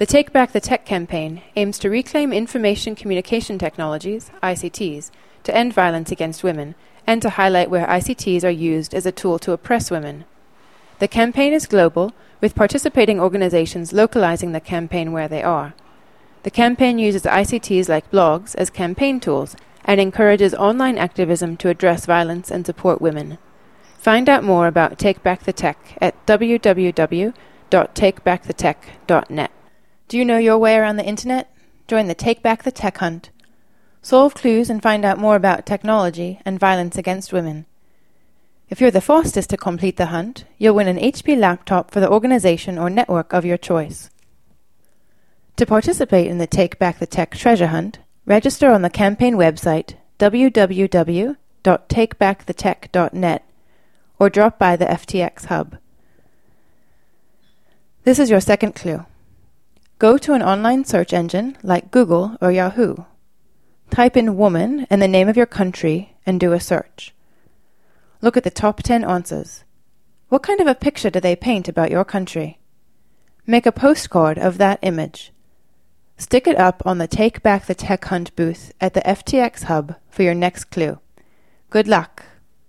The Take Back the Tech campaign aims to reclaim information communication technologies, ICTs, to end violence against women, and to highlight where ICTs are used as a tool to oppress women. The campaign is global, with participating organizations localizing the campaign where they are. The campaign uses ICTs like blogs as campaign tools and encourages online activism to address violence and support women. Find out more about Take Back the Tech at www.takebackthetech.net. Do you know your way around the internet? Join the Take Back the Tech hunt. Solve clues and find out more about technology and violence against women. If you're the fastest to complete the hunt, you'll win an HP laptop for the organization or network of your choice. To participate in the Take Back the Tech treasure hunt, register on the campaign website www.takebackthetech.net or drop by the FTX hub. This is your second clue. Go to an online search engine like Google or Yahoo. Type in woman and the name of your country and do a search. Look at the top 10 answers. What kind of a picture do they paint about your country? Make a postcard of that image. Stick it up on the Take Back the Tech Hunt booth at the FTX hub for your next clue. Good luck!